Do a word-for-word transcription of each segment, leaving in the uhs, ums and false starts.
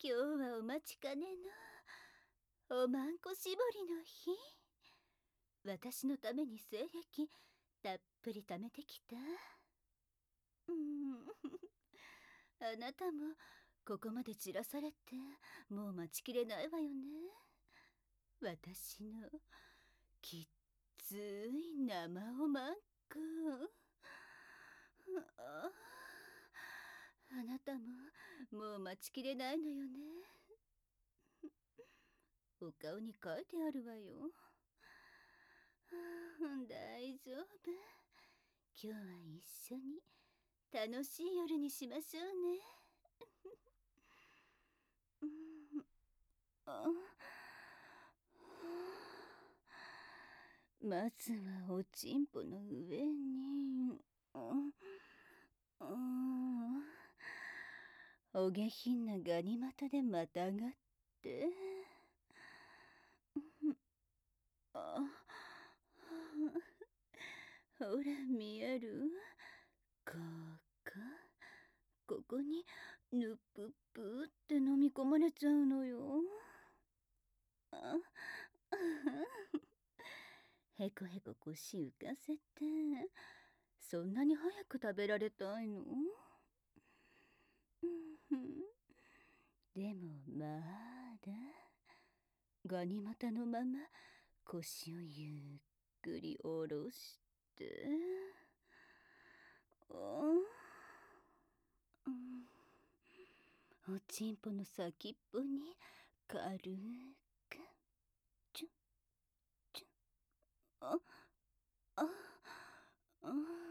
今日はお待ちかねのおまんこ絞りの日。私のために精液たっぷり貯めてきた。うん。あなたもここまで散らされてもう待ちきれないわよね。私のきっつい生おまんこ。ああなたももう待ちきれないのよね。お顔に書いてあるわよ。大丈夫。今日は一緒に楽しい夜にしましょうね。あまずはおちんぽの上に、お下品なガニ股でまたがって、あほら見える？ここここにぬぷっぷって飲み込まれちゃうのよ。あへこへこ腰浮かせて、そんなに早く食べられたいの？でもまだガニ股のまま腰をゆっくり下ろして、おおちんぽの先っぽに軽くチュッチュッ、あああ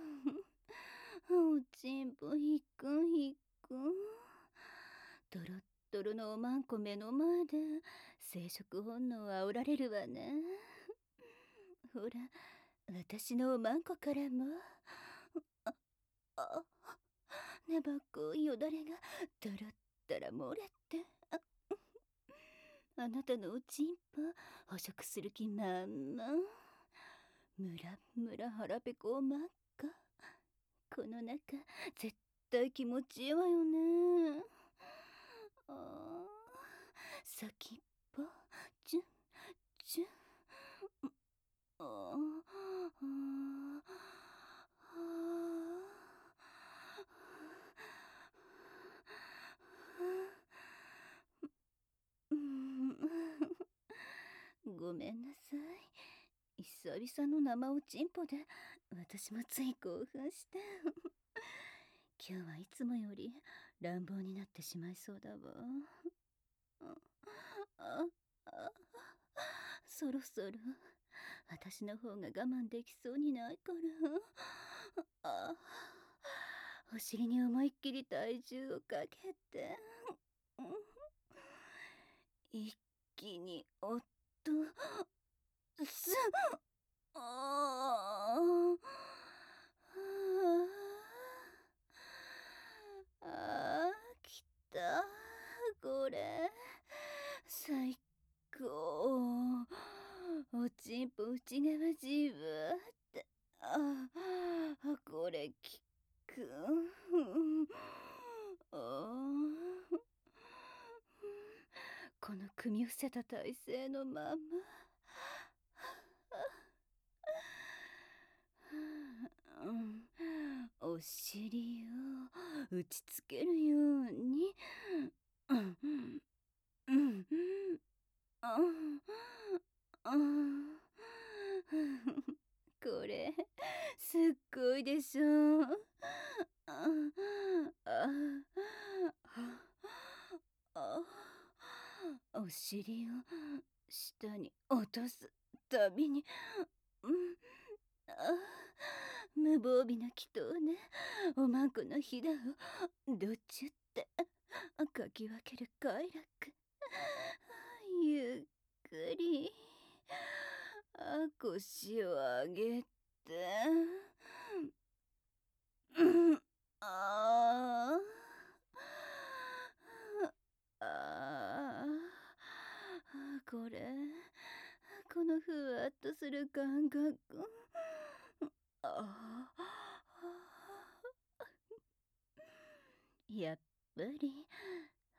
おちんぽひくひく、とろっとろのおまんこ目の前で生殖本能あおられるわね。ほら私のおまんこからもああねばっこいよだれがとろったら漏れて、ああなたのおちんぽ捕食する気満々。むらむら腹ペコおまんこ、この中絶対気持ちいいわよね。あ先っぽチュンチュン、あごめんなさい。久々の生おちんぽで私もつい興奮して今日はいつもより乱暴になってしまいそうだわ。ああそろそろ私の方が我慢できそうにないから、あお尻に思いっきり体重をかけて、一気におっとすあああきた、これ最高。おちんぽ内側じわって、ああこれきくあこの組み伏せた体勢のままお尻を打ちつけるように、うんうんこれすっごいでしょ。あああお尻を下に落とすたびに、うんあ無防備な祈祷ね。おまんこのひだをどっちゅってかき分ける快楽。ゆっくりあ腰を上げて、うんあああこれこのふわっとする感覚、あやっぱり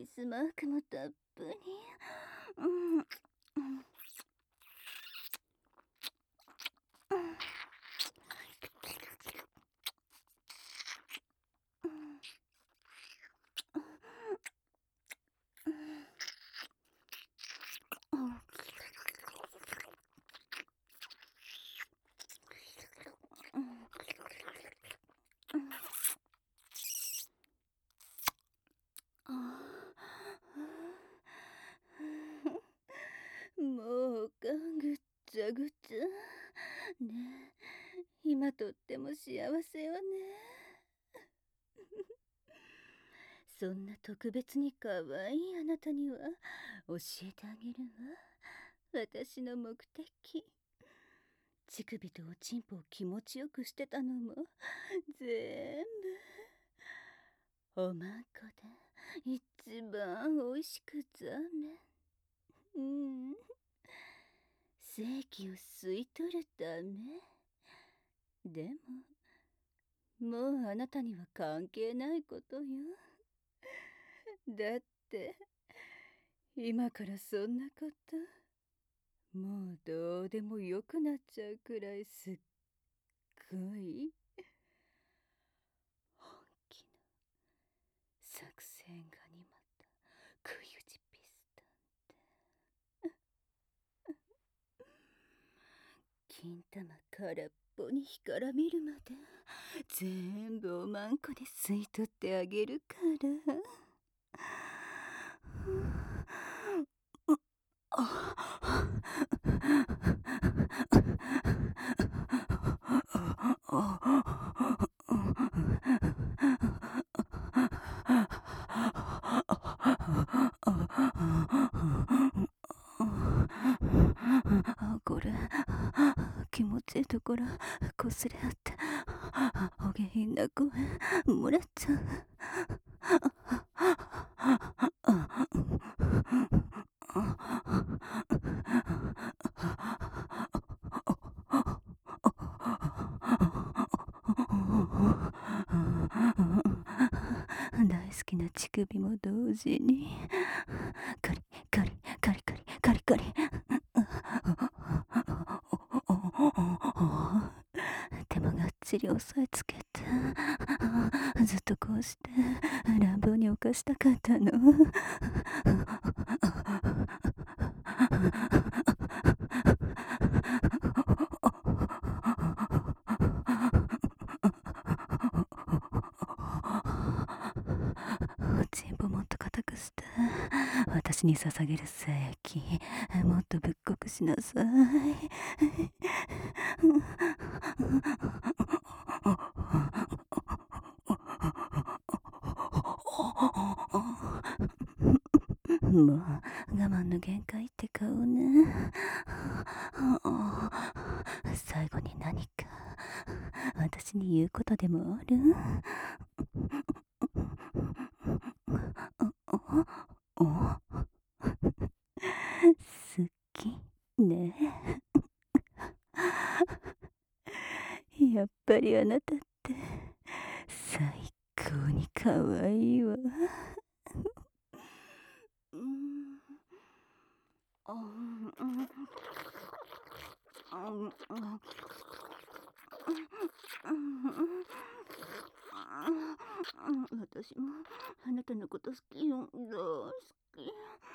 キスマークもたっぷり。うん、うんもうおかんぐっちゃぐちゃね。え今とっても幸せよね。そんな特別に可愛いあなたには教えてあげるわ。私の目的。乳首とおちんぽを気持ちよくしてたのも全部おまんこで一番おいしくざめ。うん精気を吸い取るため。でももうあなたには関係ないことよ。だって今からそんなこともうどうでもよくなっちゃうくらいすっごい本気の作戦がにまったクユジピストンって金玉空っぽに干からびるまで全部おまんこで吸い取ってあげるから。これ気持ちいいところこすれ合ってお下品な声漏れちゃう。大好きな乳首も同時にカリカリカリカリカリカリ。手もがっちり押さえつけてずっとこうして乱暴に犯したかったの。おちんぽもっと固くして私に捧げる精液もっとぶっこくしなさい。もう我慢の限界って顔ね。最後に何か私に言うことでもある？好きね。やっぱりあなたって最高に可愛いわ。うんあうん私もあなたのこと好きよ。大好き。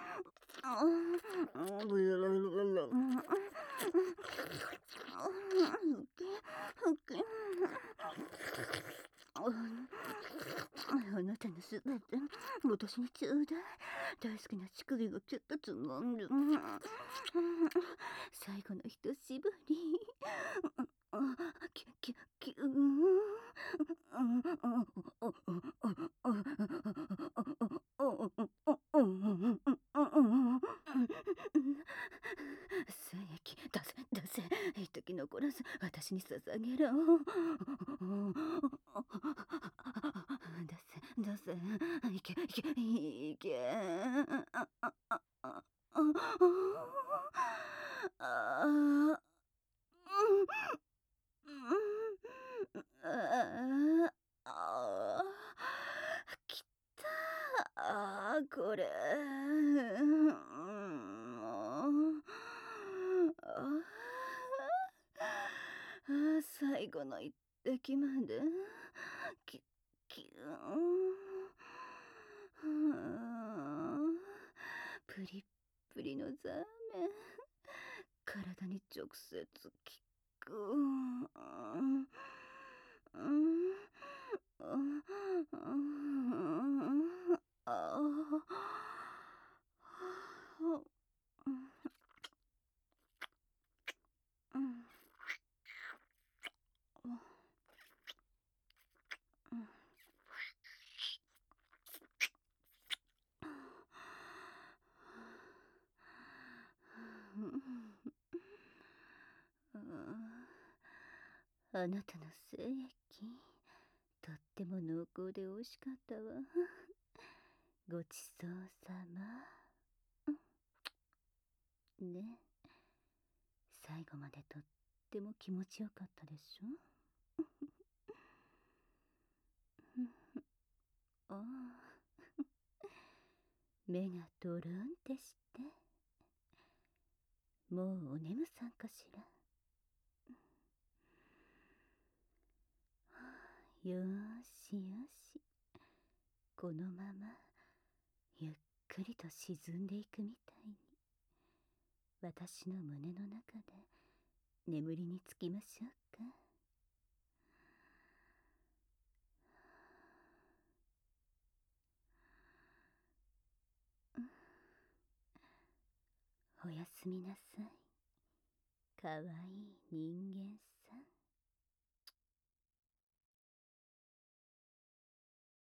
あなたのすべて私にちょうだい。大好きな乳首がキュッとつまんる。最後のひとしぼり。キュキュキュ精液出せ出せ一時残らず私に捧げろ。出せ出せいけいけいけあああああああきたああ、これ、うん、もう、ああ、最後の一滴まで、き、きゅーん、プリップリのザーメン、体に直接効く。うん、うん、うん、ああ、うん、あなたの精液、とっても濃厚で美味しかったわ。ごちそうさま。ね、最後までとっても気持ちよかったでしょ。ああ、目がドロンってして、もうお眠さんかしら。よーしよし、このままゆっくりと沈んでいくみたいに、私の胸の中で眠りにつきましょうか。おやすみなさい、かわいい人間